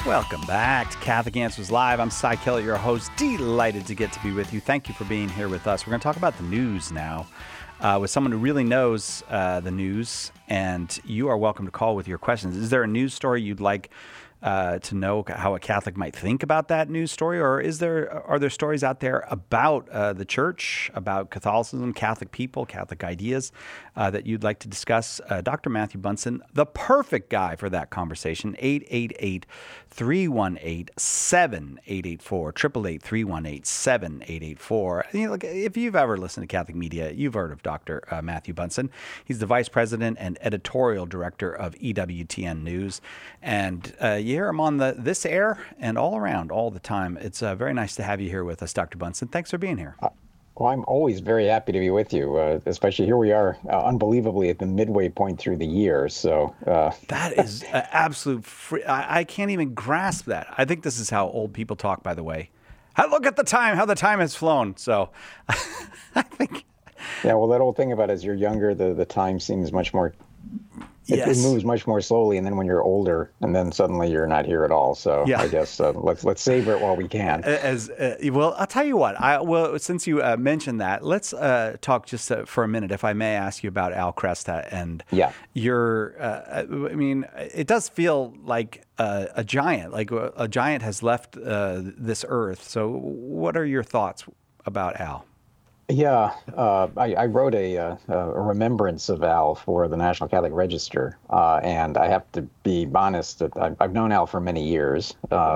Welcome back to Catholic Answers Live. I'm Cy Kellett, your host. Delighted to get to be with you. Thank you for being here with us. We're going to talk about the news now with someone who really knows the news, and you are welcome to call with your questions. Is there a news story you'd like to know how a Catholic might think about that news story, or are there stories out there about the church, about Catholicism, Catholic people, Catholic ideas that you'd like to discuss? Dr. Matthew Bunson, the perfect guy for that conversation. 888-318-7884, 888-318-7884. You know, look, if you've ever listened to Catholic media, you've heard of Dr. Matthew Bunson. He's the vice president and editorial director of EWTN News, and you hear him on this air and all around all the time. It's very nice to have you here with us, Dr. Bunson. Thanks for being here. Well, I'm always very happy to be with you, especially here we are, unbelievably at the midway point through the year. So that is absolute I can't even grasp that. I think this is how old people talk, by the way. Look at the time, how the time has flown. So I think. Yeah, well, that old thing about as you're younger, the time seems much more. It moves much more slowly, and then when you're older, and then suddenly you're not here at all. So yeah. I guess let's savor it while we can. Well, I'll tell you what. Since you mentioned that, let's talk just for a minute, if I may ask you about Al Kresta and your. I mean, it does feel like a giant. Like a giant has left this earth. So, what are your thoughts about Al? Yeah, I wrote a remembrance of Al for the National Catholic Register, and I have to be honest that I've known Al for many years,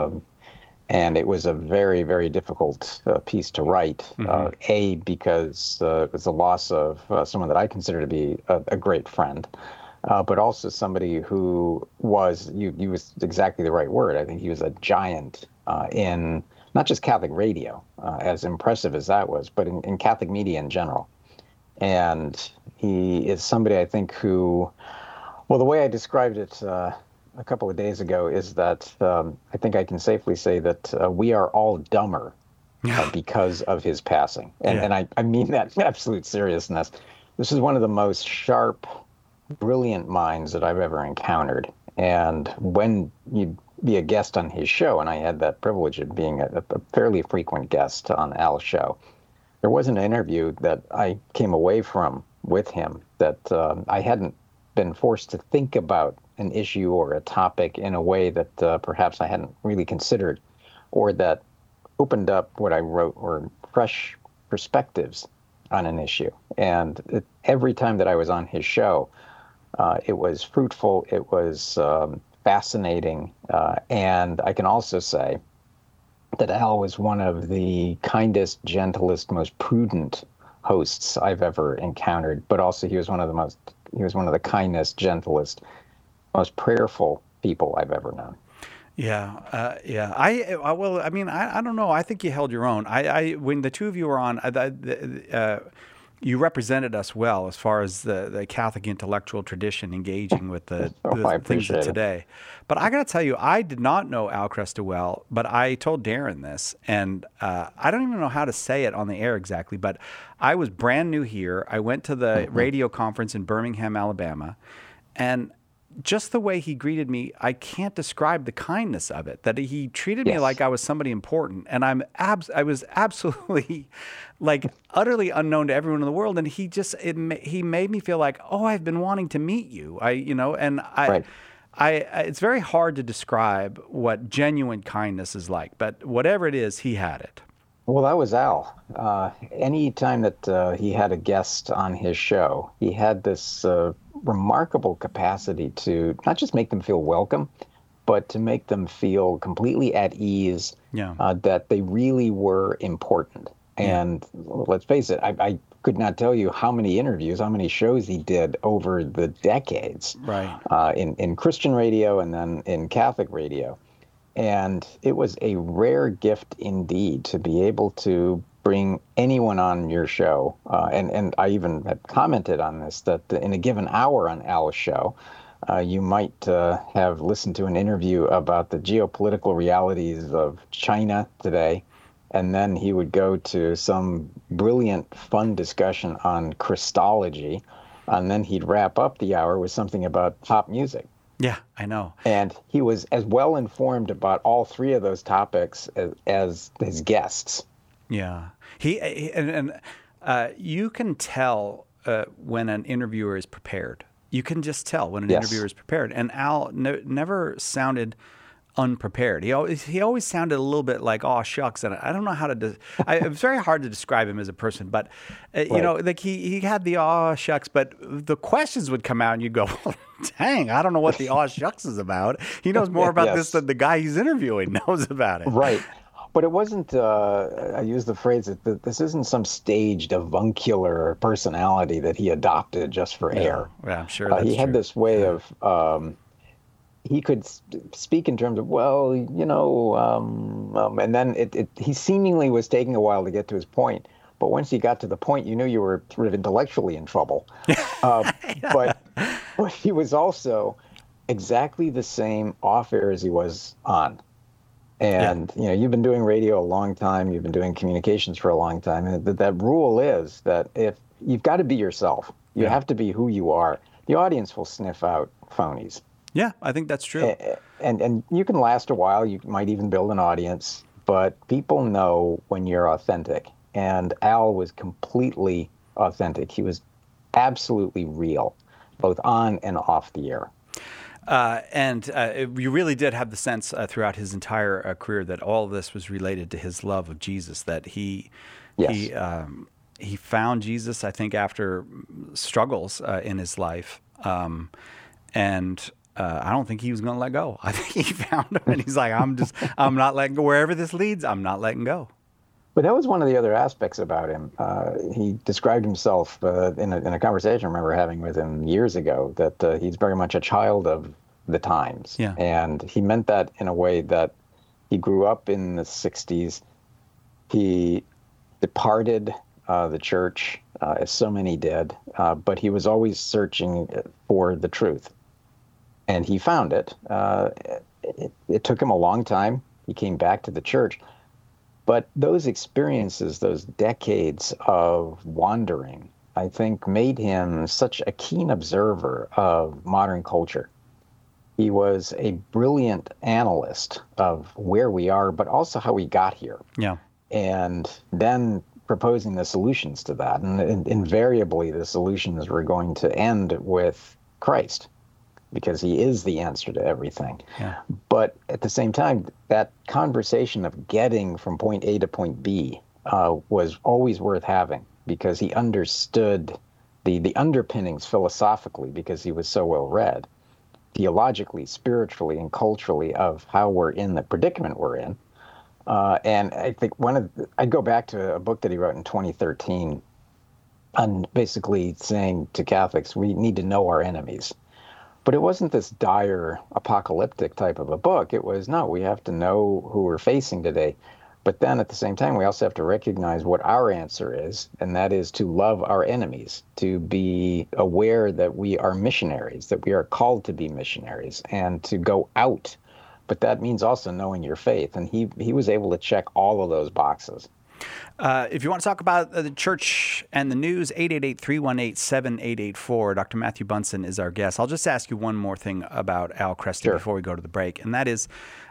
and it was a very, very difficult piece to write, because it was the loss of someone that I consider to be a great friend, but also somebody who was, you used exactly the right word, I think he was a giant in not just Catholic radio, as impressive as that was, but in Catholic media in general. And he is somebody, I think, who, well, the way I described it a couple of days ago is that I think I can safely say that we are all dumber because of his passing. And I mean that in absolute seriousness. This is one of the most sharp, brilliant minds that I've ever encountered. And when you be a guest on his show, and I had that privilege of being a fairly frequent guest on Al's show, there was an interview that I came away from with him that I hadn't been forced to think about an issue or a topic in a way that perhaps I hadn't really considered, or that opened up what I wrote were fresh perspectives on an issue. And every time that I was on his show, it was fruitful, it was fascinating, and I can also say that Al was one of the kindest, gentlest, most prudent hosts I've ever encountered, but also he was one of the kindest, gentlest, most prayerful people I've ever known. Yeah. I don't know. I think you held your own. When the two of you were on, you represented us well as far as the Catholic intellectual tradition engaging with the things of today. But I got to tell you, I did not know Al Kresta well, but I told Darren this, and I don't even know how to say it on the air exactly, but I was brand new here. I went to the radio conference in Birmingham, Alabama, and just the way he greeted me, I can't describe the kindness of it, that he treated me like I was somebody important. And I was absolutely like utterly unknown to everyone in the world. And he made me feel like, oh, I've been wanting to meet you. It's very hard to describe what genuine kindness is like, but whatever it is, he had it. Well, that was Al. Any time that he had a guest on his show, he had this remarkable capacity to not just make them feel welcome, but to make them feel completely at ease, that they really were important. And let's face it, I could not tell you how many interviews, how many shows he did over the decades, in Christian radio and then in Catholic radio. And it was a rare gift indeed to be able to bring anyone on your show. And I even have commented on this, that in a given hour on Al's show, you might have listened to an interview about the geopolitical realities of China today. And then he would go to some brilliant, fun discussion on Christology. And then he'd wrap up the hour with something about pop music. Yeah, I know. And he was as well informed about all three of those topics as his guests. Yeah, you can tell when an interviewer is prepared. You can just tell when an interviewer Yes. is prepared. And Al never sounded unprepared. He always sounded a little bit like, oh shucks, and I don't know how to. It's very hard to describe him as a person, but Right. like he had the oh shucks, but the questions would come out, and you'd go, well, dang, I don't know what the oh shucks is about. He knows more about this Yes. than the guy he's interviewing knows about it. Right. But it wasn't, I use the phrase that this isn't some staged avuncular personality that he adopted just for air. Yeah, I'm sure that's He had true. this way of, he could speak in terms of, well, and then he seemingly was taking a while to get to his point. But once you got to the point, you knew you were sort of intellectually in trouble. Uh, but, but he was also exactly the same off air as he was on. Yeah, And you've been doing radio a long time, you've been doing communications for a long time, and that rule is that if you've got to be yourself, you yeah, have to be who you are. The audience will sniff out phonies, yeah. I think that's true. and you can last a while. You might even build an audience, but people know when you're authentic. And Al was completely authentic. He was absolutely real, both on and off the air. You really did have the sense throughout his entire career that all of this was related to his love of Jesus. That Yes. he found Jesus, I think, after struggles in his life, and I don't think he was going to let go. I think he found him, and he's like, I'm not letting go. Wherever this leads, I'm not letting go. But that was one of the other aspects about him. He described himself in a conversation I remember having with him years ago that he's very much a child of the times. Yeah. And he meant that in a way that he grew up in the 60s. He departed the church, as so many did, but he was always searching for the truth. And he found it. It took him a long time. He came back to the church. But those experiences, those decades of wandering, I think made him such a keen observer of modern culture. He was a brilliant analyst of where we are, but also how we got here. Yeah. And then proposing the solutions to that. And invariably, the solutions were going to end with Christ, because he is the answer to everything. Yeah. But at the same time, that conversation of getting from point A to point B was always worth having, because he understood the underpinnings philosophically, because he was so well read, theologically, spiritually, and culturally, of how we're in the predicament we're in. And I think I'd go back to a book that he wrote in 2013 on basically saying to Catholics, we need to know our enemies. But it wasn't this dire apocalyptic type of a book. It was, no, we have to know who we're facing today. But then at the same time, we also have to recognize what our answer is, and that is to love our enemies, to be aware that we are missionaries, that we are called to be missionaries, and to go out. But that means also knowing your faith. And he was able to check all of those boxes. If you want to talk about the church and the news, 888-318-7884. Dr. Matthew Bunson is our guest. I'll just ask you one more thing about Al Cresty Sure. before we go to the break, and that is,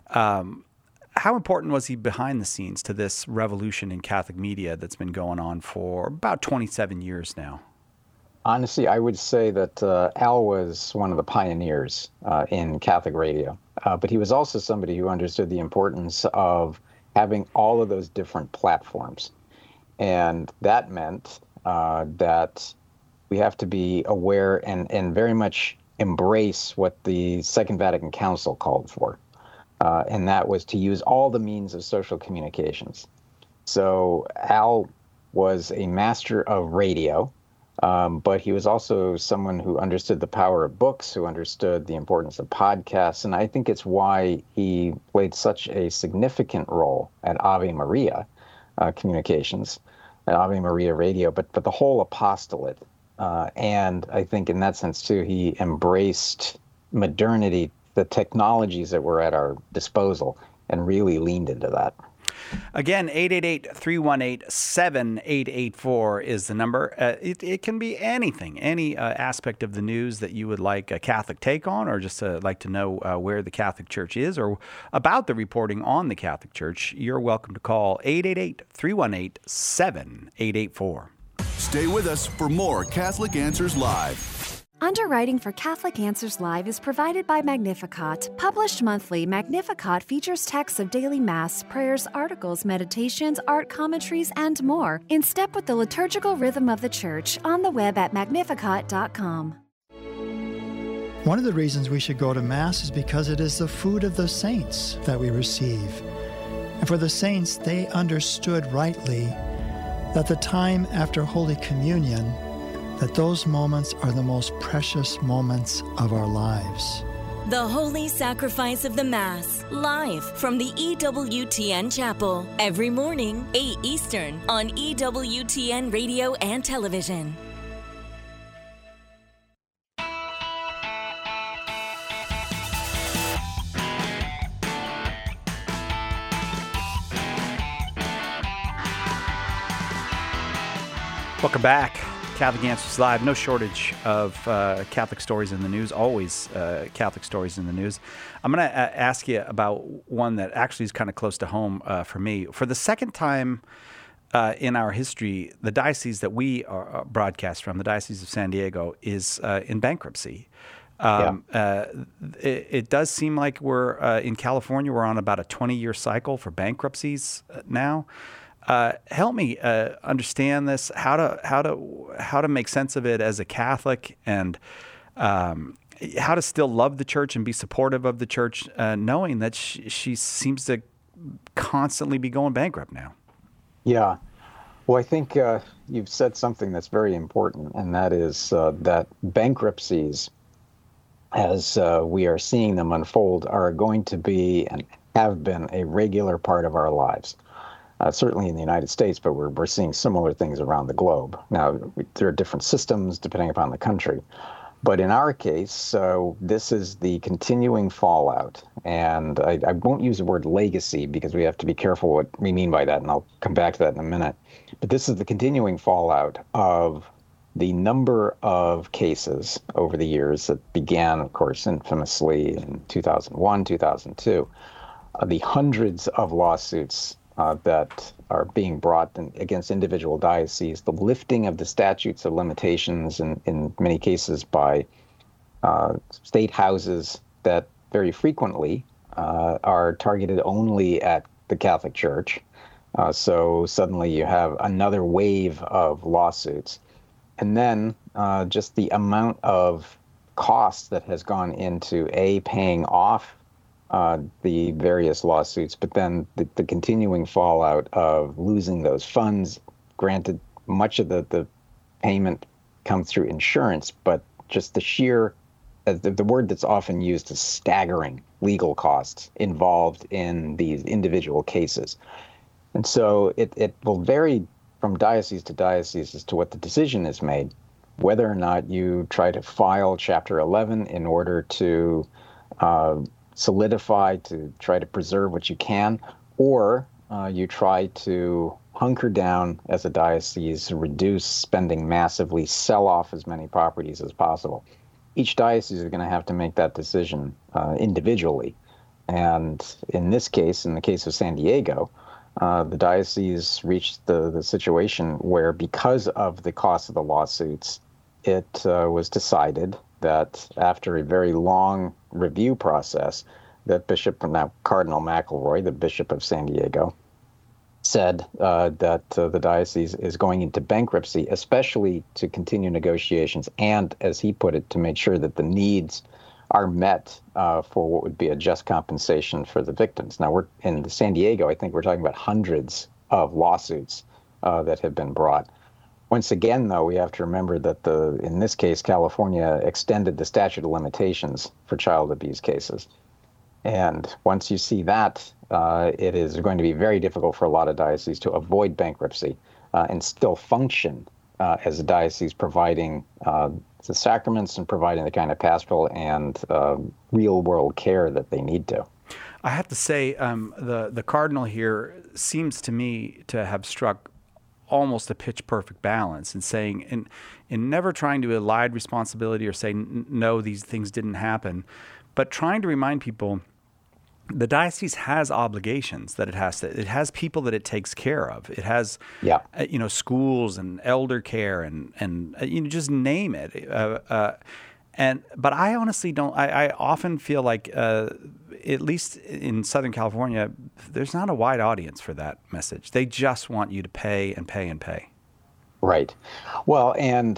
how important was he behind the scenes to this revolution in Catholic media that's been going on for about 27 years now? Honestly, I would say that Al was one of the pioneers in Catholic radio, but he was also somebody who understood the importance of having all of those different platforms. And that meant that we have to be aware and very much embrace what the Second Vatican Council called for. And that was to use all the means of social communications. So Al was a master of radio, but he was also someone who understood the power of books, who understood the importance of podcasts. And I think it's why he played such a significant role at Ave Maria Communications, at Ave Maria Radio, but the whole apostolate. And I think in that sense, too, he embraced modernity, the technologies that were at our disposal, and really leaned into that. Again, 888-318-7884 is the number. It can be anything, any aspect of the news that you would like a Catholic take on, or just like to know where the Catholic Church is, or about the reporting on the Catholic Church. You're welcome to call 888-318-7884. Stay with us for more Catholic Answers Live. Underwriting for Catholic Answers Live is provided by Magnificat. Published monthly, Magnificat features texts of daily Mass, prayers, articles, meditations, art commentaries, and more, in step with the liturgical rhythm of the Church, on the web at magnificat.com. One of the reasons we should go to Mass is because it is the food of the saints that we receive. And for the saints, they understood rightly that the time after Holy Communion, that those moments are the most precious moments of our lives. The Holy Sacrifice of the Mass, live from the EWTN Chapel, every morning, 8 Eastern, on EWTN Radio and Television. Welcome back. Catholic Answers Live. No shortage of Catholic stories in the news, always Catholic stories in the news. I'm going to ask you about one that actually is kind of close to home for me. For the second time in our history, the diocese that we are broadcast from, the Diocese of San Diego, is in bankruptcy. It does seem like we're in California, we're on about a 20-year cycle for bankruptcies now. Help me understand this. How to make sense of it as a Catholic, and how to still love the Church and be supportive of the Church, knowing that she seems to constantly be going bankrupt now. Yeah. Well, I think you've said something that's very important, and that is that bankruptcies, as we are seeing them unfold, are going to be and have been a regular part of our lives. Certainly in the United States, but we're seeing similar things around the globe. Now, there are different systems depending upon the country. But in our case, this is the continuing fallout. And I won't use the word legacy because we have to be careful what we mean by that, and I'll come back to that in a minute. But this is the continuing fallout of the number of cases over the years that began, of course, infamously in 2001, 2002. The hundreds of lawsuits that are being brought against individual dioceses, the lifting of the statutes of limitations in many cases by state houses that very frequently are targeted only at the Catholic Church. So suddenly you have another wave of lawsuits. And then just the amount of cost that has gone into paying off the various lawsuits, but then the continuing fallout of losing those funds. Granted, much of the payment comes through insurance, but just the sheer, the word that's often used is staggering legal costs involved in these individual cases. And so it will vary from diocese to diocese as to what the decision is made, whether or not you try to file Chapter 11 in order to solidify, to try to preserve what you can, or you try to hunker down as a diocese, reduce spending massively, sell off as many properties as possible. Each diocese is going to have to make that decision individually. And in this case, in the case of San Diego, the diocese reached the situation where, because of the cost of the lawsuits, it was decided that after a very long review process, that now Cardinal McElroy, the Bishop of San Diego, said that the diocese is going into bankruptcy, especially to continue negotiations and, as he put it, to make sure that the needs are met for what would be a just compensation for the victims. Now, we're in San Diego, I think we're talking about hundreds of lawsuits that have been brought. Once again, though, we have to remember that in this case, California extended the statute of limitations for child abuse cases. And once you see that, it is going to be very difficult for a lot of dioceses to avoid bankruptcy and still function as a diocese, providing the sacraments and providing the kind of pastoral and real-world care that they need to. I have to say, the cardinal here seems to me to have struck almost a pitch-perfect balance in saying, in never trying to elide responsibility or say, no, these things didn't happen, but trying to remind people the diocese has obligations that it has people that it takes care of. It has, schools and elder care and just name it. But I honestly don't. I often feel like, at least in Southern California, there's not a wide audience for that message. They just want you to pay and pay and pay. Right. Well, and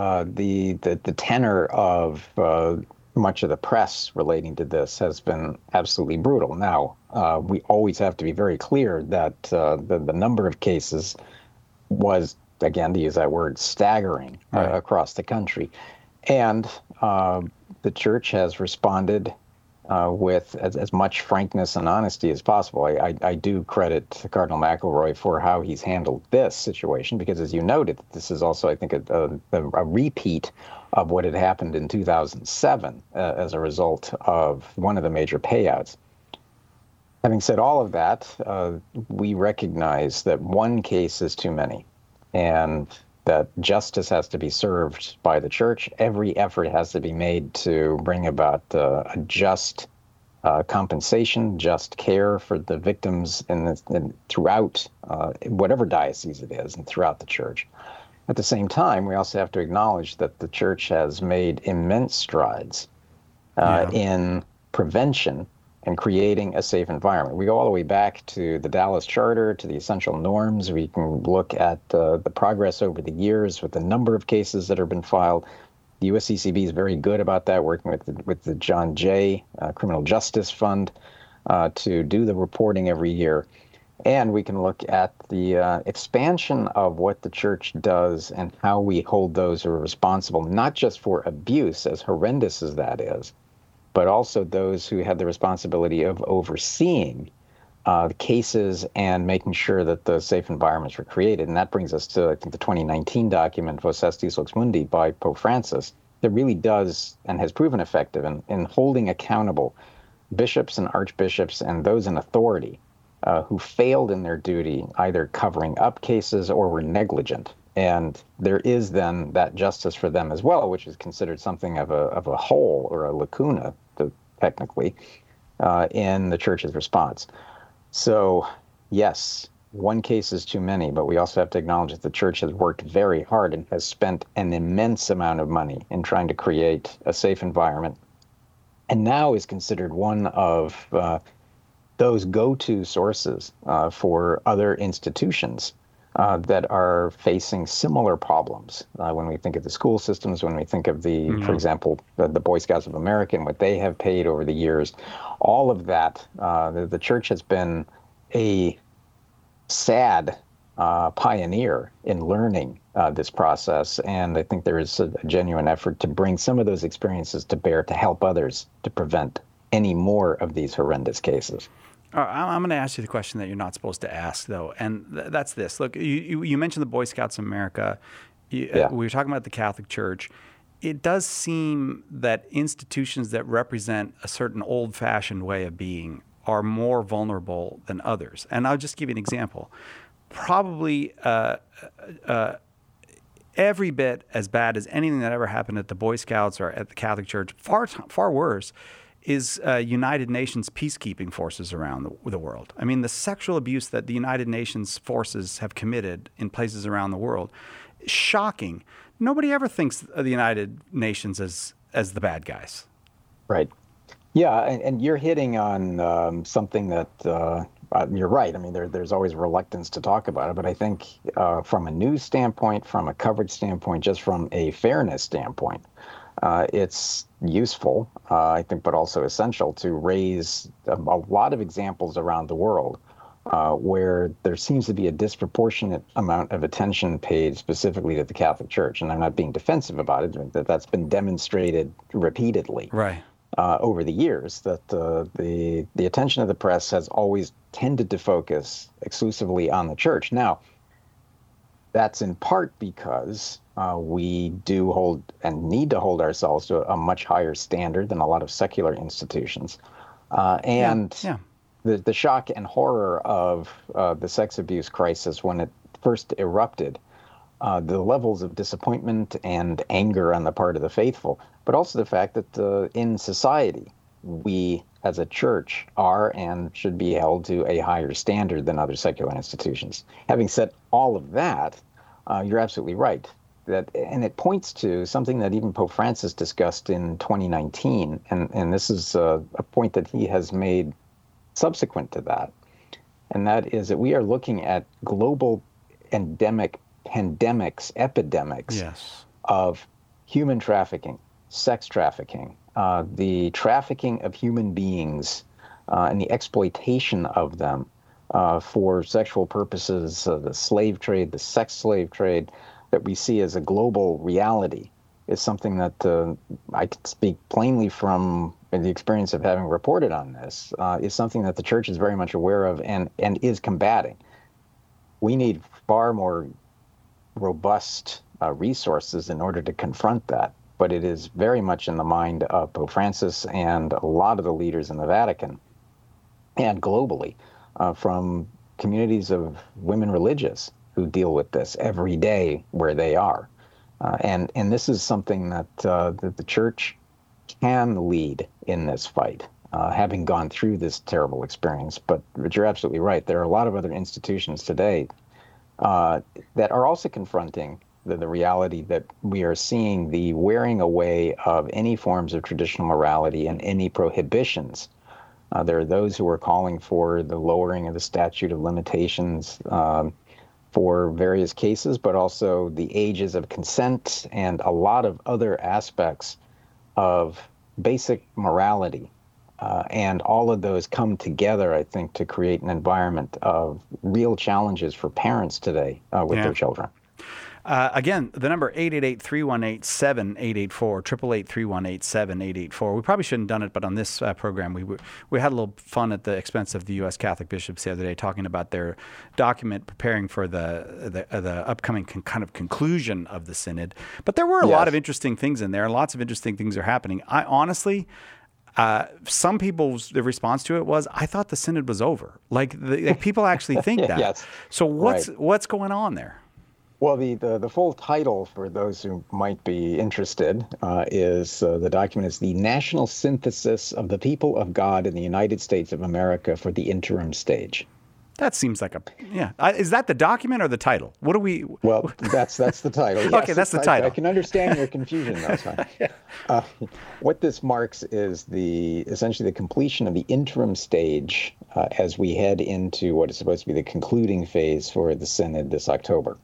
the tenor of much of the press relating to this has been absolutely brutal. Now, we always have to be very clear that the number of cases was, again, to use that word, staggering across the country. And the church has responded with as much frankness and honesty as possible. I do credit Cardinal McElroy for how he's handled this situation, because as you noted, this is also, I think, a repeat of what had happened in 2007 as a result of one of the major payouts. Having said all of that, we recognize that one case is too many, and that justice has to be served by the church. Every effort has to be made to bring about a just compensation, just care for the victims throughout whatever diocese it is and throughout the church. At the same time, we also have to acknowledge that the church has made immense strides in prevention and creating a safe environment. We go all the way back to the Dallas Charter, to the essential norms. We can look at the progress over the years with the number of cases that have been filed. The USCCB is very good about that, working with the John Jay Criminal Justice Fund to do the reporting every year. And we can look at the expansion of what the church does and how we hold those who are responsible, not just for abuse, as horrendous as that is, but also those who had the responsibility of overseeing the cases and making sure that the safe environments were created. And that brings us to, I think, the 2019 document, Vos Estis Lux Mundi, by Pope Francis, that really does and has proven effective in holding accountable bishops and archbishops and those in authority who failed in their duty, either covering up cases or were negligent. And there is then that justice for them as well, which is considered something of a hole or a lacuna, technically, in the church's response. So, yes, one case is too many, but we also have to acknowledge that the church has worked very hard and has spent an immense amount of money in trying to create a safe environment, and now is considered one of those go-to sources for other institutions that are facing similar problems. When we think of the school systems, when we think of for example, the Boy Scouts of America and what they have paid over the years, all of that, the church has been a sad pioneer in learning this process. And I think there is a genuine effort to bring some of those experiences to bear to help others to prevent any more of these horrendous cases. I'm going to ask you the question that you're not supposed to ask, though, and that's this. Look, you mentioned the Boy Scouts of America. We were talking about the Catholic Church. It does seem that institutions that represent a certain old-fashioned way of being are more vulnerable than others. And I'll just give you an example. Probably every bit as bad as anything that ever happened at the Boy Scouts or at the Catholic Church, far worse, is United Nations peacekeeping forces around the world. I mean, the sexual abuse that the United Nations forces have committed in places around the world, shocking. Nobody ever thinks of the United Nations as the bad guys. Right. Yeah, and you're hitting on something that you're right. I mean, there's always reluctance to talk about it, but I think from a news standpoint, from a coverage standpoint, just from a fairness standpoint, it's useful, I think, but also essential to raise a lot of examples around the world where there seems to be a disproportionate amount of attention paid specifically to the Catholic Church. And I'm not being defensive about it, that's been demonstrated repeatedly over the years, that the attention of the press has always tended to focus exclusively on the Church. Now, that's in part because we do hold and need to hold ourselves to a much higher standard than a lot of secular institutions. the shock and horror of the sex abuse crisis when it first erupted, the levels of disappointment and anger on the part of the faithful, but also the fact that in society, we as a church are and should be held to a higher standard than other secular institutions. Having said all of that, you're absolutely right. And it points to something that even Pope Francis discussed in 2019, and this is a point that he has made subsequent to that, and that is that we are looking at global pandemics, epidemics of human trafficking, sex trafficking, the trafficking of human beings, and the exploitation of them for sexual purposes, the slave trade, the sex slave trade, that we see as a global reality is something that I can speak plainly from the experience of having reported on this, is something that the church is very much aware of and is combating. We need far more robust resources in order to confront that, but it is very much in the mind of Pope Francis and a lot of the leaders in the Vatican and globally from communities of women religious who deal with this every day where they are. And this is something that the church can lead in this fight, having gone through this terrible experience. But you're absolutely right. There are a lot of other institutions today that are also confronting the reality that we are seeing the wearing away of any forms of traditional morality and any prohibitions. There are those who are calling for the lowering of the statute of limitations for various cases, but also the ages of consent and a lot of other aspects of basic morality. And all of those come together, I think, to create an environment of real challenges for parents today with their children. Again, the number 888-318-7884, 888-318-7884. We probably shouldn't have done it, but on this program, we had a little fun at the expense of the U.S. Catholic bishops the other day, talking about their document preparing for the upcoming kind of conclusion of the synod. But there were a lot of interesting things in there, and lots of interesting things are happening. I honestly, some people's the response to it was, I thought the synod was over. Like people actually think that. Yes. So what's going on there? Well, the full title for those who might be interested is the document is the National Synthesis of the People of God in the United States of America for the Interim Stage. That seems like is that the document or the title? What do we? Well, that's the title. Yes, okay, that's the title. I can understand your confusion. That's fine. What this marks is essentially the completion of the interim stage as we head into what is supposed to be the concluding phase for the synod this October.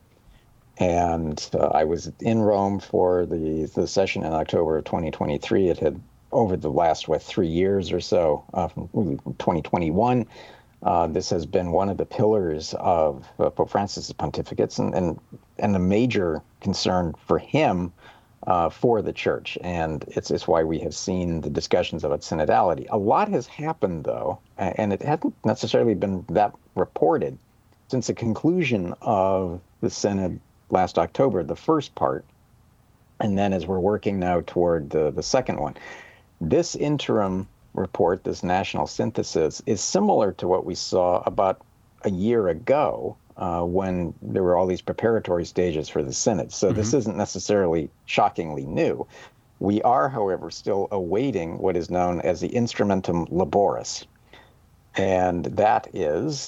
And I was in Rome for the session in October of 2023. It had, over the last, 3 years or so, from 2021, this has been one of the pillars of Pope Francis' pontificates and a major concern for him for the church. And it's why we have seen the discussions about synodality. A lot has happened, though, and it hasn't necessarily been that reported since the conclusion of the synod last October, the first part, and then as we're working now toward the second one. This interim report, this national synthesis, is similar to what we saw about a year ago when there were all these preparatory stages for the synod. So this isn't necessarily shockingly new. We are, however, still awaiting what is known as the Instrumentum Laboris, and that is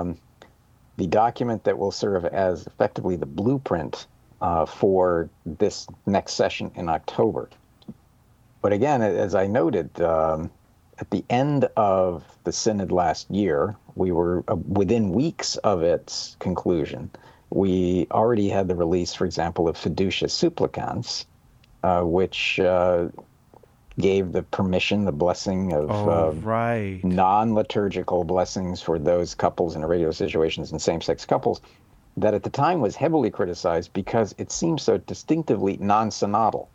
the document that will serve as effectively the blueprint for this next session in October. But again, as I noted, at the end of the synod last year, we were within weeks of its conclusion. We already had the release, for example, of Fiducia Supplicans, which gave the permission, the blessing of non-liturgical blessings for those couples in irregular situations and same-sex couples, that at the time was heavily criticized because it seems so distinctively non-synodal.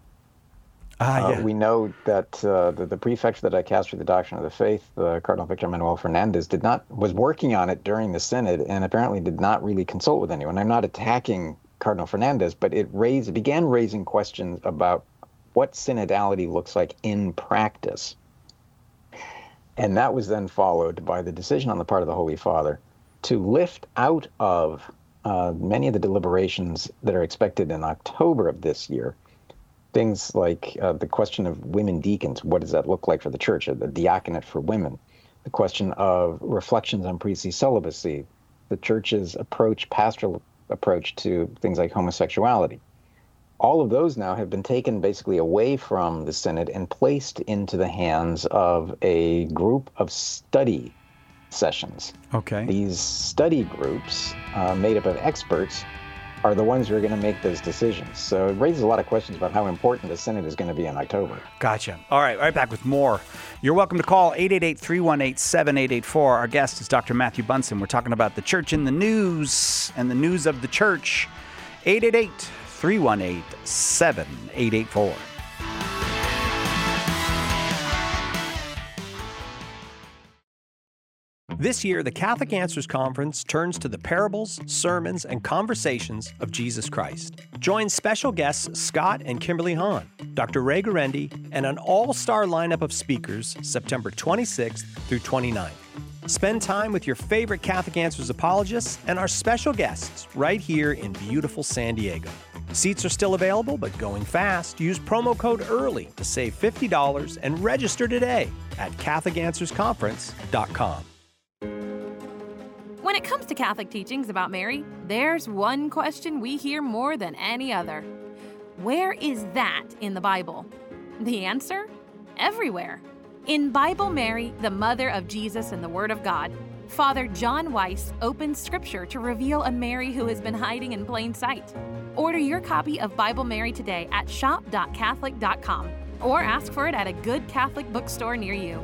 We know that the prefect for the Dicastery of the Doctrine of the Faith, Cardinal Victor Manuel Fernandez, was working on it during the synod and apparently did not really consult with anyone. I'm not attacking Cardinal Fernandez, but it began raising questions about what synodality looks like in practice. And that was then followed by the decision on the part of the Holy Father to lift out of many of the deliberations that are expected in October of this year things like the question of women deacons. What does that look like for the church? The diaconate for women. The question of reflections on priestly celibacy. The church's pastoral approach to things like homosexuality. All of those now have been taken basically away from the Synod and placed into the hands of a group of study sessions. Okay. These study groups, made up of experts, are the ones who are going to make those decisions. So it raises a lot of questions about how important the Synod is going to be in October. Gotcha. All right back with more. You're welcome to call 888-318-7884. Our guest is Dr. Matthew Bunson. We're talking about the church in the news and the news of the church. 888-318-7884. This year, the Catholic Answers Conference turns to the parables, sermons, and conversations of Jesus Christ. Join special guests Scott and Kimberly Hahn, Dr. Ray Guarendi, and an all-star lineup of speakers September 26th through 29th. Spend time with your favorite Catholic Answers apologists and our special guests right here in beautiful San Diego. Seats are still available, but going fast. Use promo code EARLY to save $50 and register today at CatholicAnswersConference.com. When it comes to Catholic teachings about Mary, there's one question we hear more than any other. Where is that in the Bible? The answer? Everywhere. In Bible Mary, the Mother of Jesus and the Word of God, Father John Weiss opens Scripture to reveal a Mary who has been hiding in plain sight. Order your copy of Bible Mary today at shop.catholic.com or ask for it at a good Catholic bookstore near you.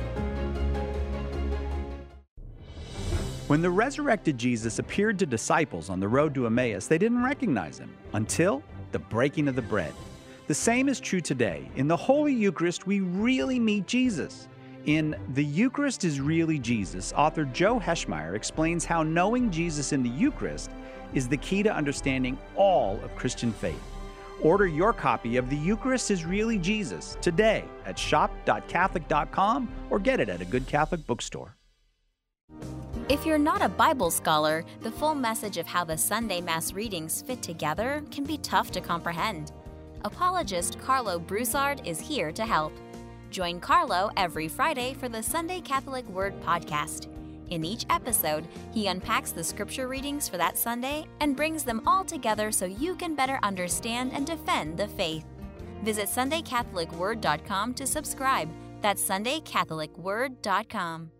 When the resurrected Jesus appeared to disciples on the road to Emmaus, they didn't recognize him until the breaking of the bread. The same is true today. In the Holy Eucharist, we really meet Jesus. In The Eucharist is Really Jesus, author Joe Heschmeyer explains how knowing Jesus in the Eucharist is the key to understanding all of Christian faith. Order your copy of The Eucharist is Really Jesus today at shop.catholic.com or get it at a good Catholic bookstore. If you're not a Bible scholar, the full message of how the Sunday Mass readings fit together can be tough to comprehend. Apologist Carlo Broussard is here to help. Join Carlo every Friday for the Sunday Catholic Word podcast. In each episode, he unpacks the scripture readings for that Sunday and brings them all together so you can better understand and defend the faith. Visit SundayCatholicWord.com to subscribe. That's SundayCatholicWord.com.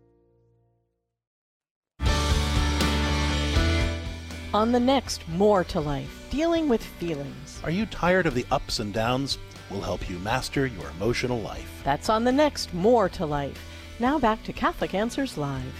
On the next More to Life, dealing with feelings. Are you tired of the ups and downs? We'll help you master your emotional life. That's on the next More to Life. Now back to Catholic Answers Live.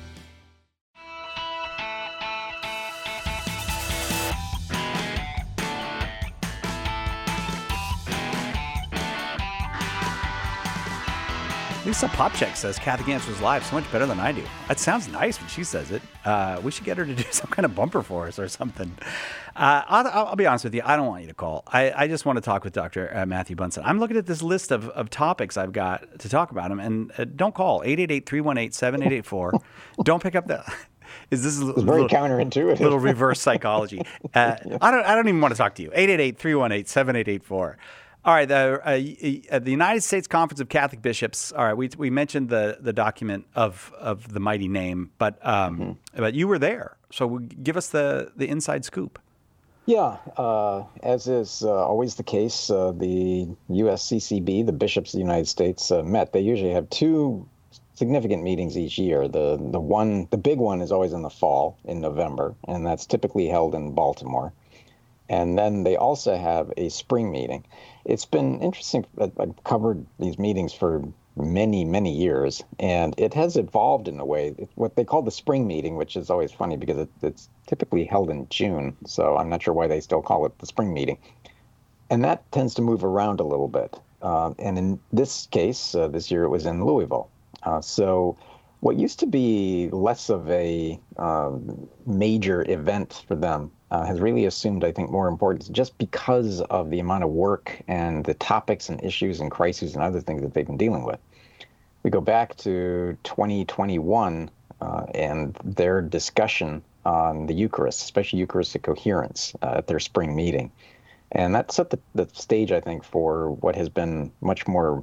Lisa Popchak says Catholic Answers Live so much better than I do. That sounds nice when she says it. We should get her to do some kind of bumper for us or something. I'll be honest with you. I don't want you to call. I just want to talk with Dr. Matthew Bunson. I'm looking at this list of topics I've got to talk about him, and don't call. 888-318-7884. Don't pick up the... Is this it's very counterintuitive? Little reverse psychology. I don't even want to talk to you. 888-318-7884. All right, the United States Conference of Catholic Bishops. All right, we mentioned the document of the mighty name, but you were there, so give us the inside scoop. Yeah, as is always the case, the USCCB, the bishops of the United States, met. They usually have two significant meetings each year. The big one is always in the fall, in November, and that's typically held in Baltimore. And then they also have a spring meeting. It's been interesting. I've covered these meetings for many, many years, and it has evolved in a way. It's what they call the spring meeting, which is always funny because it's typically held in June. So I'm not sure why they still call it the spring meeting. And that tends to move around a little bit. And in this case, this year it was in Louisville. So what used to be less of a major event for them has really assumed, I think, more importance just because of the amount of work and the topics and issues and crises and other things that they've been dealing with. we go back to 2021 and their discussion on the Eucharist, especially Eucharistic coherence, at their spring meeting. And that set the stage, I think, for what has been much more,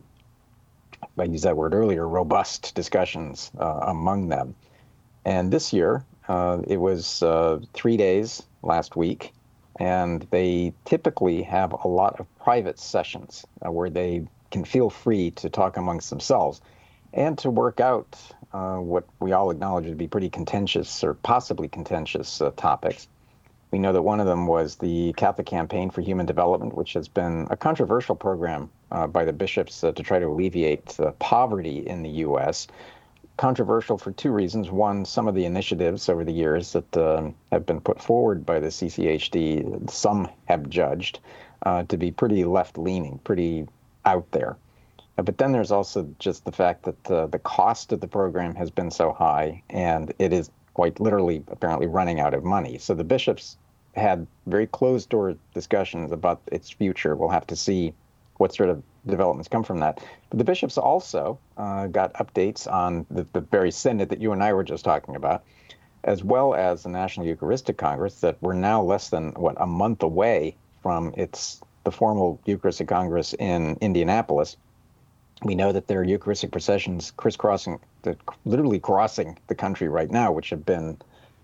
I used that word earlier, robust discussions among them. And this year, it was 3 days last week, and they typically have a lot of private sessions where they can feel free to talk amongst themselves and to work out what we all acknowledge would be pretty contentious or possibly contentious topics. We know that one of them was the Catholic Campaign for Human Development, which has been a controversial program by the bishops to try to alleviate poverty in the U.S. Controversial for two reasons. One, some of the initiatives over the years that have been put forward by the CCHD, some have judged to be pretty left-leaning, pretty out there. But then there's also just the fact that the cost of the program has been so high, and it is quite literally apparently running out of money. So the bishops had very closed-door discussions about its future. We'll have to see what sort of developments come from that. But the bishops also got updates on the very synod that you and I were just talking about, as well as the National Eucharistic Congress that we're now less than, a month away from the formal Eucharistic Congress in Indianapolis. We know that there are Eucharistic processions literally crossing the country right now, which have been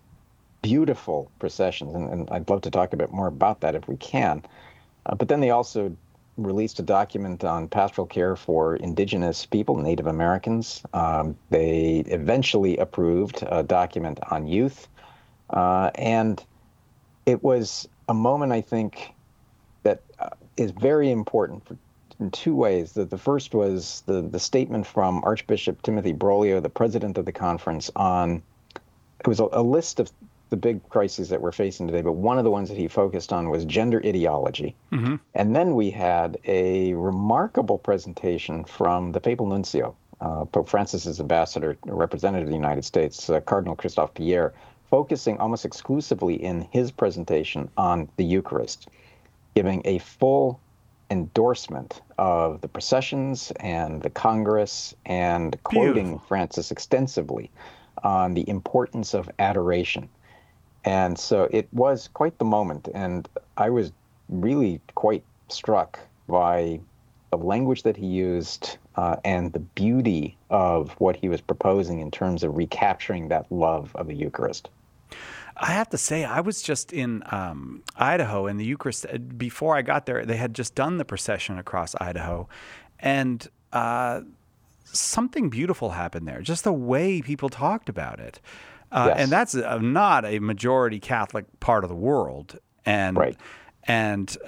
beautiful processions, and I'd love to talk a bit more about that if we can. But then they also released a document on pastoral care for indigenous people, Native Americans. They eventually approved a document on youth, and it was a moment, I think, that is very important in two ways. The first was the statement from Archbishop Timothy Broglio, the president of the conference, it was a list of the big crises that we're facing today, but one of the ones that he focused on was gender ideology. Mm-hmm. And then we had a remarkable presentation from the papal nuncio, Pope Francis's ambassador, representative of the United States, Cardinal Christophe Pierre, focusing almost exclusively in his presentation on the Eucharist, giving a full endorsement of the processions and the Congress, and quoting Francis extensively on the importance of adoration. And so it was quite the moment, and I was really quite struck by the language that he used and the beauty of what he was proposing in terms of recapturing that love of the Eucharist. I have to say, I was just in Idaho, and the Eucharist, before I got there, they had just done the procession across Idaho, and something beautiful happened there, just the way people talked about it. Yes. And that's not a majority Catholic part of the world. And, right. And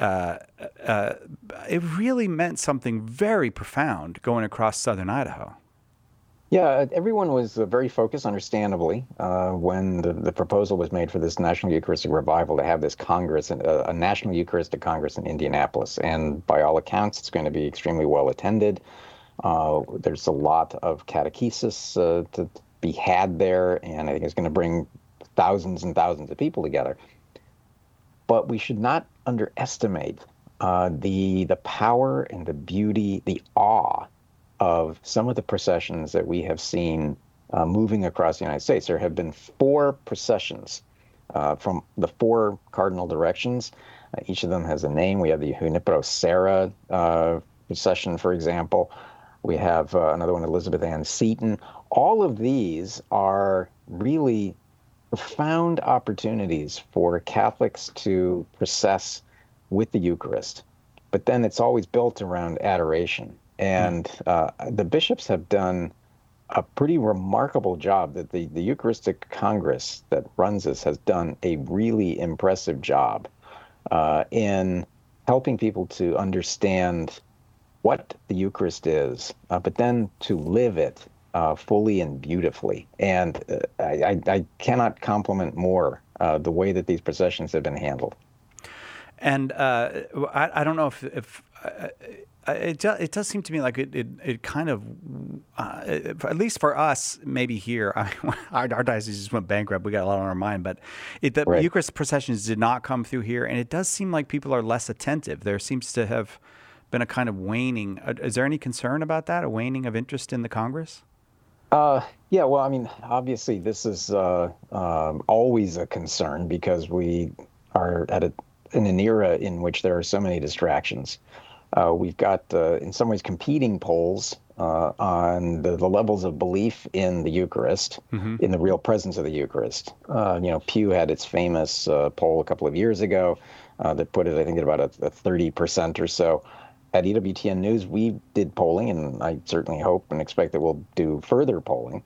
it really meant something very profound going across southern Idaho. Yeah, everyone was very focused, understandably, when the proposal was made for this National Eucharistic Revival to have this Congress, a National Eucharistic Congress in Indianapolis. And by all accounts, it's going to be extremely well attended. There's a lot of catechesis to be had there, and I think it's going to bring thousands and thousands of people together. But we should not underestimate the power and the beauty, the awe of some of the processions that we have seen moving across the United States. There have been 4 processions from the 4 cardinal directions. Each of them has a name. We have the Junipero Serra procession, for example. We have another one, Elizabeth Ann Seton. All of these are really profound opportunities for Catholics to process with the Eucharist. But then it's always built around adoration. And the bishops have done a pretty remarkable job. That the Eucharistic Congress that runs this has done a really impressive job in helping people to understand what the Eucharist is, but then to live it fully and beautifully. And I cannot compliment more the way that these processions have been handled. And I don't know if it does seem to me like it kind of, at least for us, maybe here, our diocese just went bankrupt. We got a lot on our mind, but the right. Eucharist processions did not come through here, and it does seem like people are less attentive. There seems to have been a kind of waning. Is there any concern about that, a waning of interest in the Congress? Yeah, well, I mean, obviously this is always a concern because we are in an era in which there are so many distractions. We've got, in some ways, competing polls on the levels of belief in the Eucharist, in the real presence of the Eucharist. Pew had its famous poll a couple of years ago that put it, I think, at about a 30% or so. At EWTN News, we did polling, and I certainly hope and expect that we'll do further polling.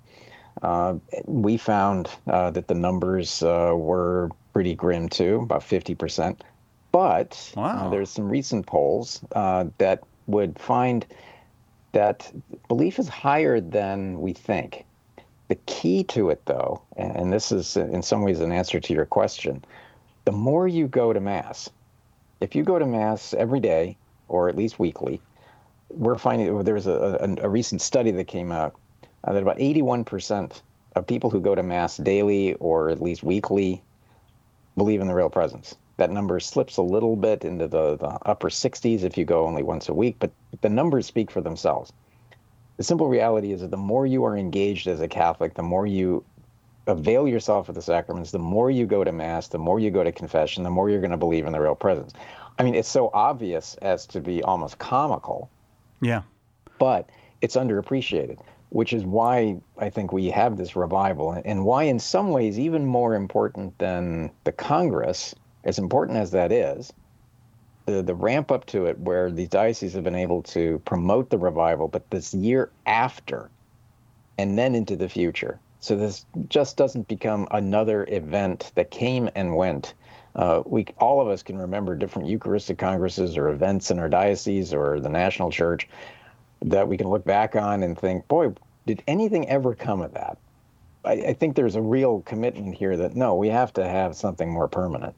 We found that the numbers were pretty grim, too, about 50%. But there's some recent polls that would find that belief is higher than we think. The key to it, though, and this is in some ways an answer to your question, the more you go to Mass, if you go to Mass every day, or at least weekly, we're finding there's a recent study that came out that about 81% of people who go to Mass daily or at least weekly believe in the real presence. That number slips a little bit into the upper 60s if you go only once a week, but the numbers speak for themselves. The simple reality is that the more you are engaged as a Catholic, the more you avail yourself of the sacraments, the more you go to Mass, the more you go to confession, the more you're going to believe in the real presence. I mean, it's so obvious as to be almost comical. Yeah. But it's underappreciated, which is why I think we have this revival, and why in some ways even more important than the Congress, as important as that is, the ramp up to it where the dioceses have been able to promote the revival, but this year after and then into the future. So this just doesn't become another event that came and went. All of us can remember different Eucharistic congresses or events in our diocese or the national church that we can look back on and think, boy, did anything ever come of that? I think there's a real commitment here that, no, we have to have something more permanent.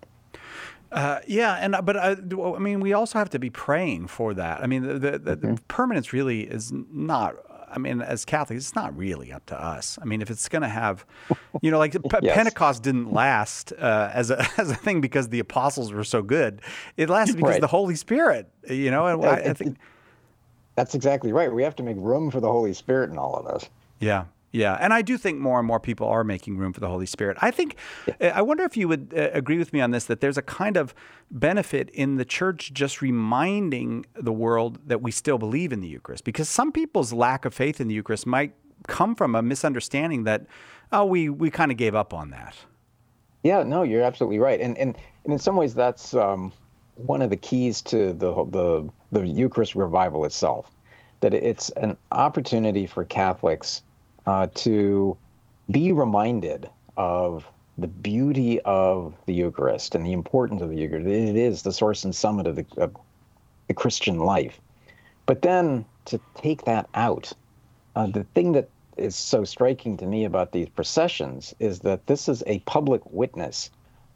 But I mean, we also have to be praying for that. I mean, the permanence really is not. I mean, as Catholics, it's not really up to us. I mean, if it's going to have, like yes. Pentecost didn't last as a thing because the apostles were so good. It lasted because of the Holy Spirit. And I think that's exactly right. We have to make room for the Holy Spirit in all of this. Yeah. Yeah, and I do think more and more people are making room for the Holy Spirit. I think, I wonder if you would agree with me on this, that there's a kind of benefit in the church just reminding the world that we still believe in the Eucharist, because some people's lack of faith in the Eucharist might come from a misunderstanding that, we kind of gave up on that. Yeah, no, you're absolutely right. And in some ways, that's one of the keys to the Eucharist revival itself, that it's an opportunity for Catholics to be reminded of the beauty of the Eucharist and the importance of the Eucharist. It is the source and summit of the Christian life. But then to take that out, the thing that is so striking to me about these processions is that this is a public witness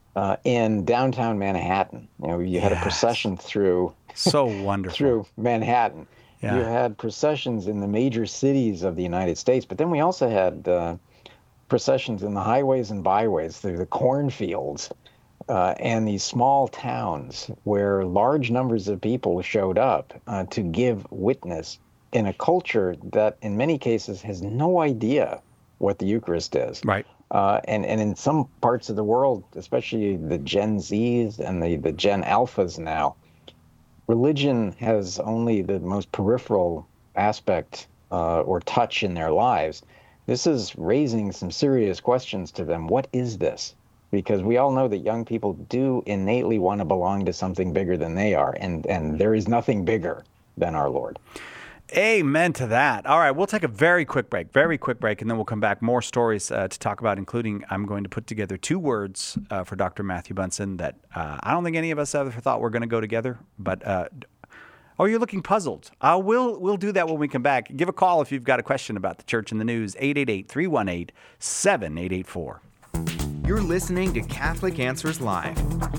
in downtown Manhattan. You had a procession through so wonderful through Manhattan. Yeah. You had processions in the major cities of the United States, but then we also had processions in the highways and byways through the cornfields and these small towns where large numbers of people showed up to give witness in a culture that in many cases has no idea what the Eucharist is. Right. And in some parts of the world, especially the Gen Zs and the Gen Alphas now, religion has only the most peripheral aspect or touch in their lives. This is raising some serious questions to them. What is this? Because we all know that young people do innately want to belong to something bigger than they are, and there is nothing bigger than our Lord. Amen to that. All right, we'll take a very quick break, and then we'll come back. More stories to talk about, including I'm going to put together 2 words for Dr. Matthew Bunson that I don't think any of us ever thought were going to go together. But you're looking puzzled. We'll do that when we come back. Give a call if you've got a question about the church and the news, 888-318-7884. You're listening to Catholic Answers Live.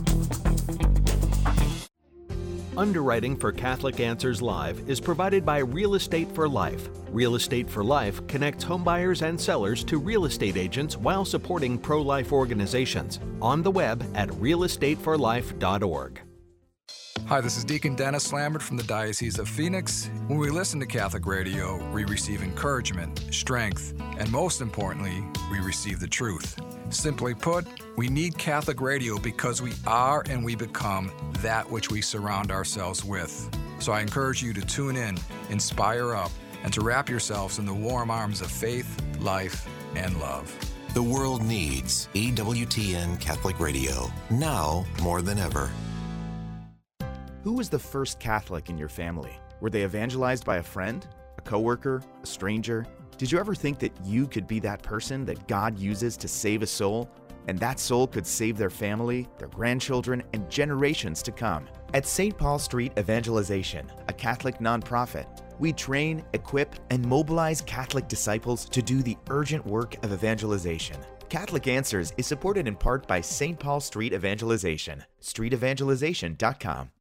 Underwriting for Catholic Answers Live is provided by Real Estate for Life. Real Estate for Life connects homebuyers and sellers to real estate agents while supporting pro-life organizations. On the web at realestateforlife.org. Hi, this is Deacon Dennis Lambert from the Diocese of Phoenix. When we listen to Catholic radio, we receive encouragement, strength, and most importantly, we receive the truth. Simply put, we need Catholic radio because we are and we become that which we surround ourselves with. So I encourage you to tune in, inspire up, and to wrap yourselves in the warm arms of faith, life, and love. The world needs EWTN Catholic Radio, now more than ever. Who was the first Catholic in your family? Were they evangelized by a friend, a coworker, a stranger? Did you ever think that you could be that person that God uses to save a soul? And that soul could save their family, their grandchildren, and generations to come. At St. Paul Street Evangelization, a Catholic nonprofit, we train, equip, and mobilize Catholic disciples to do the urgent work of evangelization. Catholic Answers is supported in part by St. Paul Street Evangelization, streetevangelization.com.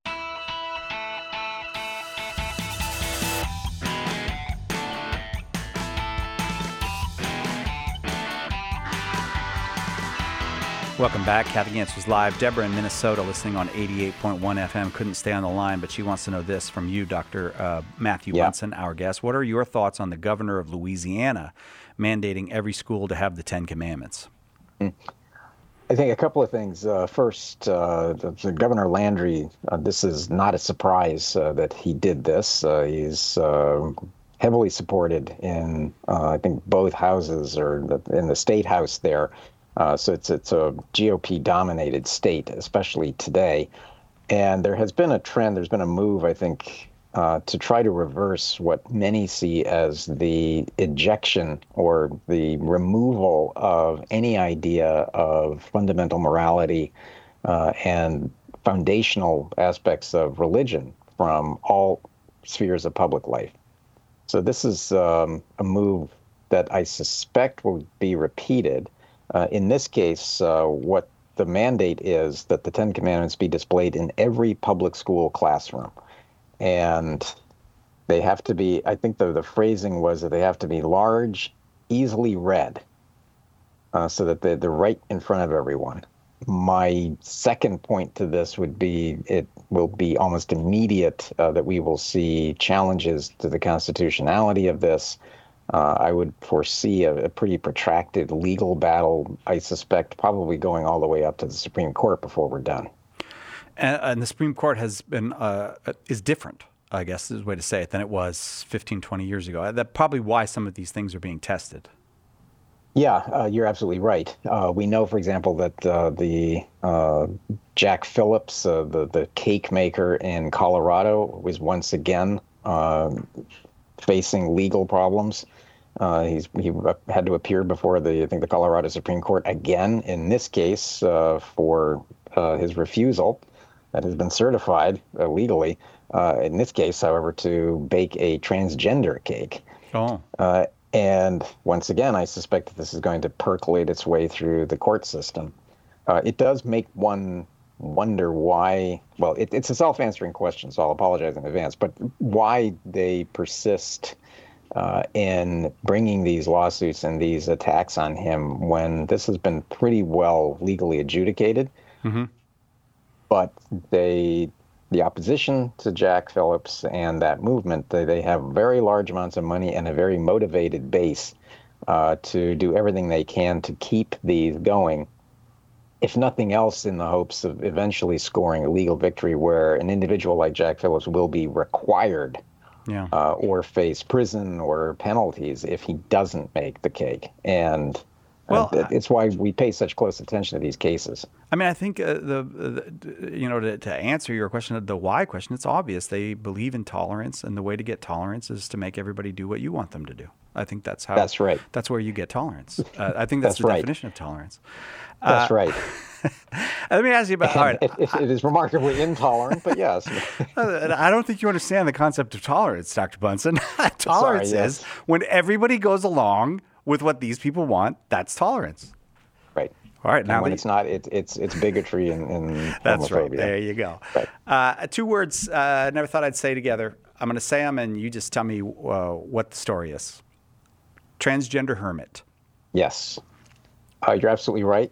Welcome back. Catholic Answers Live. Deborah in Minnesota listening on 88.1 FM. Couldn't stay on the line, but she wants to know this from you, Dr. Matthew Bunson, our guest. What are your thoughts on the governor of Louisiana mandating every school to have the Ten Commandments? I think a couple of things. First, the Governor Landry, this is not a surprise that he did this. He's heavily supported in, I think, both houses or in the state house there. So it's a GOP-dominated state, especially today. And there has been a trend, there's been a move, I think, to try to reverse what many see as the ejection or the removal of any idea of fundamental morality and foundational aspects of religion from all spheres of public life. So this is a move that I suspect will be repeated. In this case, what the mandate is that the Ten Commandments be displayed in every public school classroom. And they have to be, I think the phrasing was that they have to be large, easily read, so that they're right in front of everyone. My second point to this would be it will be almost immediate that we will see challenges to the constitutionality of this. I would foresee a pretty protracted legal battle, I suspect, probably going all the way up to the Supreme Court before we're done. And the Supreme Court has been is different, I guess is the way to say it, than it was 15, 20 years ago. That's probably why some of these things are being tested. Yeah, you're absolutely right. We know, for example, that the Jack Phillips, the cake maker in Colorado, was once again facing legal problems. He had to appear before the Colorado Supreme Court again, in this case, for his refusal that has been certified legally, in this case, however, to bake a transgender cake. Oh. And once again, I suspect that this is going to percolate its way through the court system. It does make one wonder why, well, it's a self-answering question, so I'll apologize in advance, but why they persist in bringing these lawsuits and these attacks on him when this has been pretty well legally adjudicated. Mm-hmm. But the opposition to Jack Phillips and that movement, they have very large amounts of money and a very motivated base to do everything they can to keep these going, if nothing else, in the hopes of eventually scoring a legal victory where an individual like Jack Phillips will be required or face prison or penalties if he doesn't make the cake. And it's why we pay such close attention to these cases. I mean, I think to answer your question, the why question, it's obvious. They believe in tolerance, and the way to get tolerance is to make everybody do what you want them to do. I think that's how. That's right. That's where you get tolerance. I think that's the definition of tolerance. That's right. Let me ask you about. All right, it is remarkably intolerant, but yes. I don't think you understand the concept of tolerance, Dr. Bunson. Tolerance is when everybody goes along with what these people want. That's tolerance. Right. All right. And now when it's not, it's bigotry and that's homophobia. right. There you go. Right. 2 words. Never thought I'd say together. I'm going to say them, and you just tell me what the story is. Transgender hermit. Yes. You're absolutely right.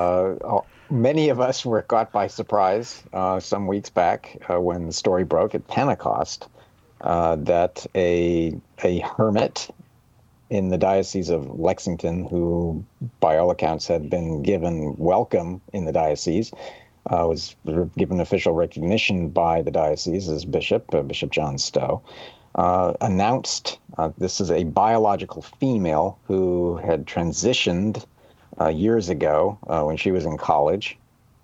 Many of us were caught by surprise some weeks back when the story broke at Pentecost that a hermit in the Diocese of Lexington, who by all accounts had been given welcome in the diocese, was given official recognition by the diocese as Bishop John Stowe, announced this is a biological female who had transitioned years ago when she was in college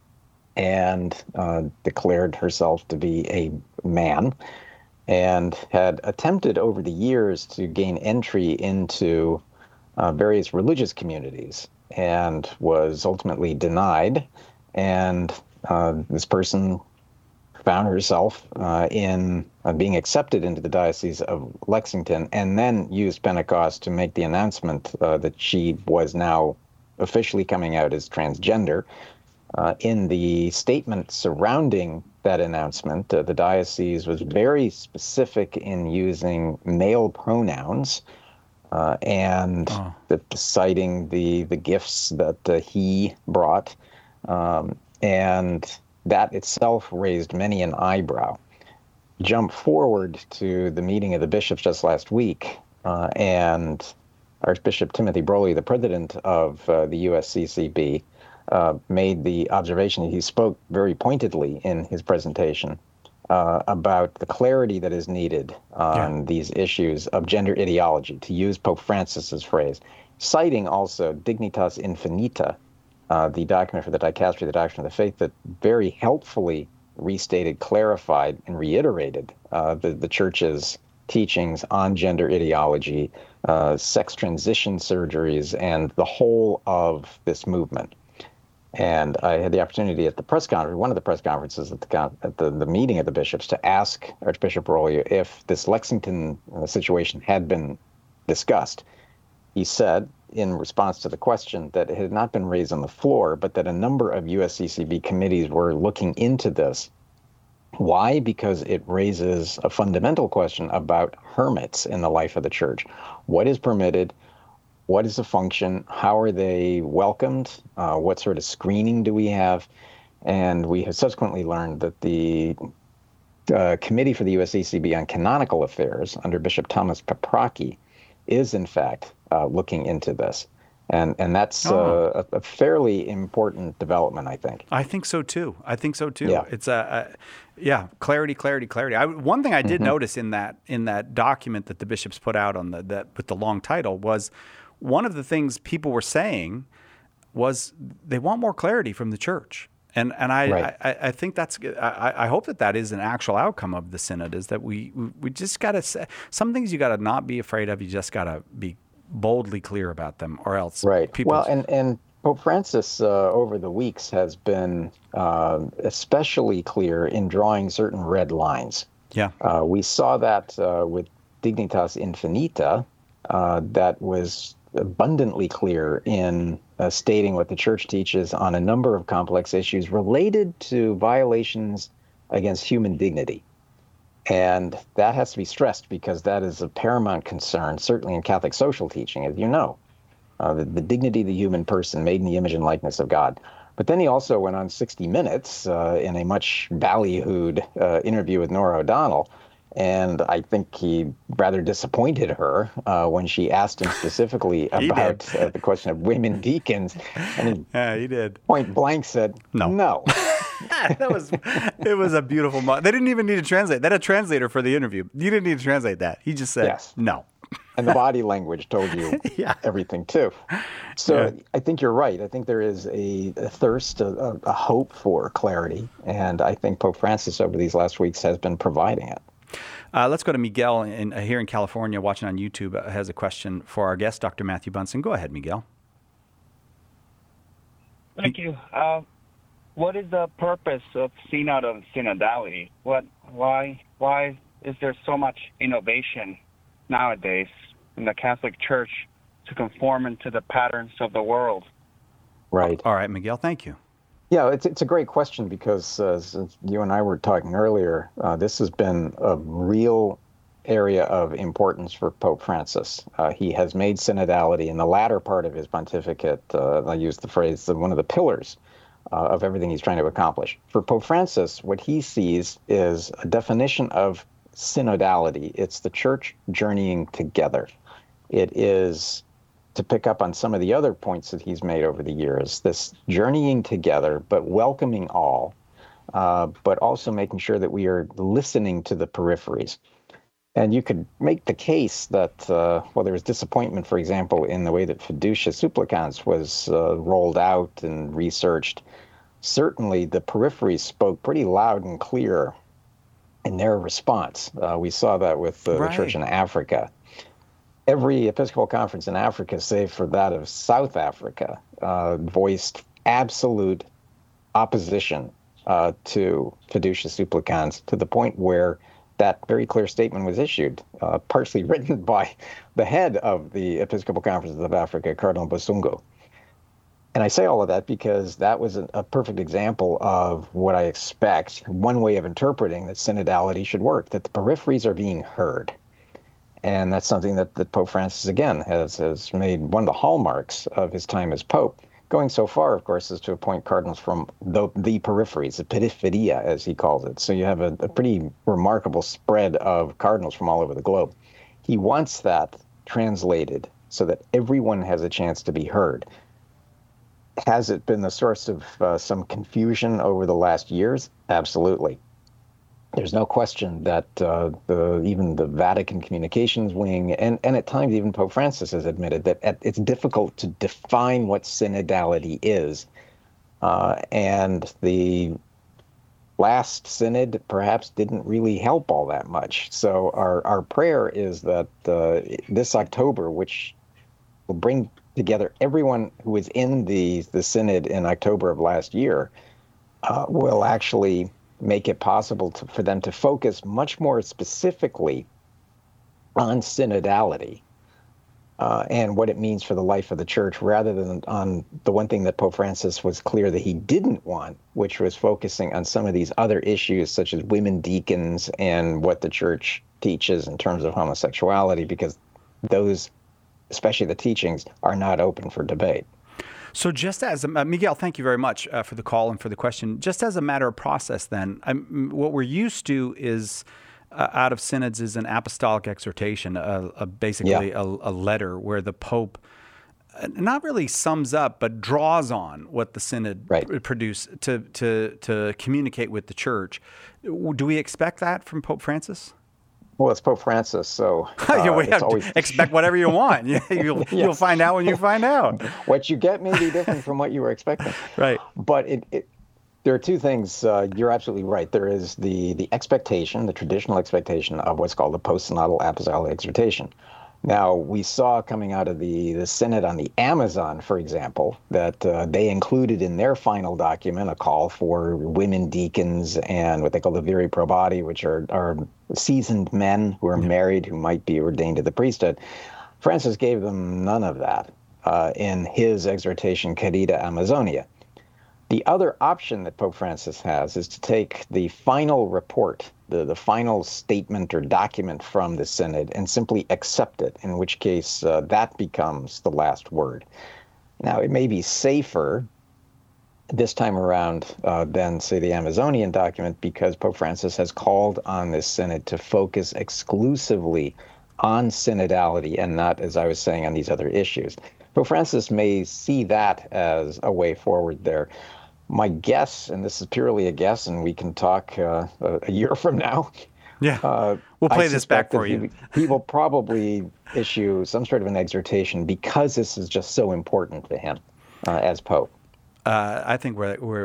and declared herself to be a man, and had attempted over the years to gain entry into various religious communities and was ultimately denied. And this person found herself in being accepted into the Diocese of Lexington, and then used Pentecost to make the announcement that she was now officially coming out as transgender. In the statement surrounding that announcement, the diocese was very specific in using male pronouns and citing the gifts that he brought. And that itself raised many an eyebrow. Jump forward to the meeting of the bishops just last week, and Archbishop Timothy Brolly, the president of the USCCB, made the observation. He spoke very pointedly in his presentation about the clarity that is needed on these issues of gender ideology, to use Pope Francis's phrase, citing also Dignitas Infinita, the document for the Dicastery, the Doctrine of the Faith, that very helpfully restated, clarified, and reiterated the Church's teachings on gender ideology, sex transition surgeries, and the whole of this movement. And I had the opportunity at the press conference, one of the press conferences at the meeting of the bishops, to ask Archbishop Brolly if this Lexington situation had been discussed. He said, in response to the question, that it had not been raised on the floor, but that a number of USCCB committees were looking into this. Why? Because it raises a fundamental question about hermits in the life of the Church. What is permitted? What is the function? How are they welcomed? What sort of screening do we have? And we have subsequently learned that the Committee for the USCCB on Canonical Affairs under Bishop Thomas Paprocki is, in fact, looking into this. And that's a fairly important development, I think. I think so, too. Yeah. It's clarity. One thing I did notice in that document that the bishops put out on that with the long title was, one of the things people were saying was they want more clarity from the Church. And I think that's, I hope that is an actual outcome of the synod, is that we just got to say, some things you got to not be afraid of. You just got to be boldly clear about them, or else people... Well, and Pope Francis over the weeks has been especially clear in drawing certain red lines. Yeah. We saw that with Dignitas Infinita, that was abundantly clear in stating what the Church teaches on a number of complex issues related to violations against human dignity. And that has to be stressed, because that is a paramount concern, certainly in Catholic social teaching, as you know, the dignity of the human person made in the image and likeness of God. But then he also went on 60 Minutes in a much ballyhooed interview with Norah O'Donnell. And I think he rather disappointed her when she asked him specifically about the question of women deacons. And he did. Point blank said, no. It was a beautiful moment. They didn't even need to translate. They had a translator for the interview. You didn't need to translate that. He just said, no. And the body language told you everything, too. So I think you're right. I think there is a thirst, a hope for clarity. And I think Pope Francis over these last weeks has been providing it. Let's go to Miguel here in California, watching on YouTube, has a question for our guest, Dr. Matthew Bunson. Go ahead, Miguel. Thank you. What is the purpose of synod of synodality? Why is there so much innovation nowadays in the Catholic Church to conform into the patterns of the world? Right. All right, Miguel, thank you. Yeah, it's a great question, because as you and I were talking earlier, this has been a real area of importance for Pope Francis. He has made synodality in the latter part of his pontificate, I use the phrase, one of the pillars of everything he's trying to accomplish. For Pope Francis, what he sees is a definition of synodality. It's the church journeying together. It is, to pick up on some of the other points that he's made over the years, this journeying together, but welcoming all, but also making sure that we are listening to the peripheries. And you could make the case that, there was disappointment, for example, in the way that Fiducia Supplicans was rolled out and researched. Certainly, the peripheries spoke pretty loud and clear in their response. We saw that with the church in Africa. Every Episcopal conference in Africa, save for that of South Africa, voiced absolute opposition to Fiducia Supplicans, to the point where that very clear statement was issued, partially written by the head of the Episcopal Conferences of Africa, Cardinal Bosungo. And I say all of that because that was a perfect example of what I expect, one way of interpreting that synodality should work, that the peripheries are being heard. And that's something that Pope Francis, again, has made one of the hallmarks of his time as Pope, going so far, of course, as to appoint cardinals from the peripheries, the periferia, as he calls it. So you have a pretty remarkable spread of cardinals from all over the globe. He wants that translated so that everyone has a chance to be heard. Has it been the source of some confusion over the last years? Absolutely. There's no question that even the Vatican communications wing, and at times even Pope Francis has admitted that it's difficult to define what synodality is. And the last synod perhaps didn't really help all that much. So our prayer is that this October, which will bring together everyone who was in the synod in October of last year, will actually make it possible for them to focus much more specifically on synodality and what it means for the life of the church, rather than on the one thing that Pope Francis was clear that he didn't want, which was focusing on some of these other issues, such as women deacons and what the church teaches in terms of homosexuality, because those, especially the teachings, are not open for debate. So just as, Miguel, thank you very much for the call and for the question. Just as a matter of process then, what we're used to is, out of synods, is an apostolic exhortation, basically a letter where the Pope not really sums up, but draws on what the synod produced to communicate with the church. Do we expect that from Pope Francis? Well, it's Pope Francis, so it's always expect whatever you want. You'll find out when you find out. What you get may be different from what you were expecting. Right. But there are two things. You're absolutely right. There is the expectation, the traditional expectation of what's called the post-synodal apostolic exhortation. Now, we saw coming out of the Synod on the Amazon, for example, that they included in their final document a call for women deacons and what they call the viri probati, which are seasoned men who are married who might be ordained to the priesthood. Francis gave them none of that in his exhortation, Querida Amazonia. The other option that Pope Francis has is to take the final report, the final statement or document from the Synod, and simply accept it, in which case that becomes the last word. Now, it may be safer this time around than, say, the Amazonian document, because Pope Francis has called on this Synod to focus exclusively on synodality and not, as I was saying, on these other issues. Pope Francis may see that as a way forward there. My guess, and this is purely a guess, and we can talk a year from now. Yeah, we'll play this back for you. He will probably issue some sort of an exhortation because this is just so important to him as Pope. I think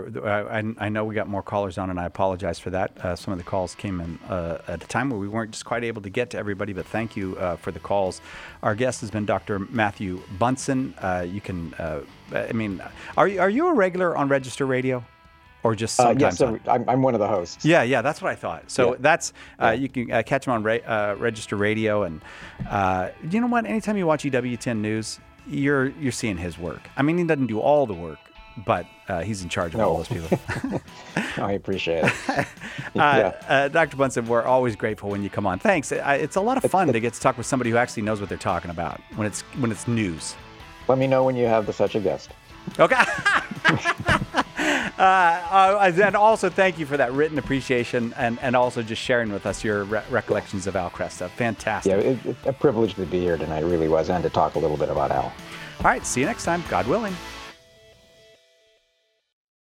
I know we got more callers on, and I apologize for that. Some of the calls came in at a time where we weren't just quite able to get to everybody, but thank you for the calls. Our guest has been Dr. Matthew Bunson. You can, are you a regular on Register Radio? Or just sometimes? Yes, I'm one of the hosts. Yeah, that's what I thought. So that's, you can catch him on Register Radio. And you know what? Anytime you watch EWTN News, you're seeing his work. I mean, he doesn't do all the work, but he's in charge of all those people. I appreciate it. Dr. Bunson, we're always grateful when you come on. Thanks. It's a lot of fun to get to talk with somebody who actually knows what they're talking about when it's news. Let me know when you have such a guest. Okay. And also thank you for that written appreciation and also just sharing with us your recollections of Al Kresta. Fantastic. Yeah, it's a privilege to be here tonight. It really was, and to talk a little bit about Al. All right. See you next time. God willing.